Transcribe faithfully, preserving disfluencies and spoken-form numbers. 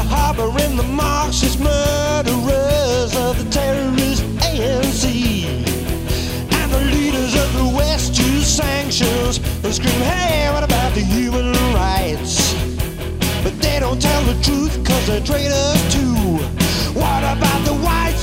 harboring the Marxist murderers of the terrorist A N C. And the leaders of the West use sanctions and scream, hey, what about the human rights? But they don't tell the truth cause they're traitors too. What about the white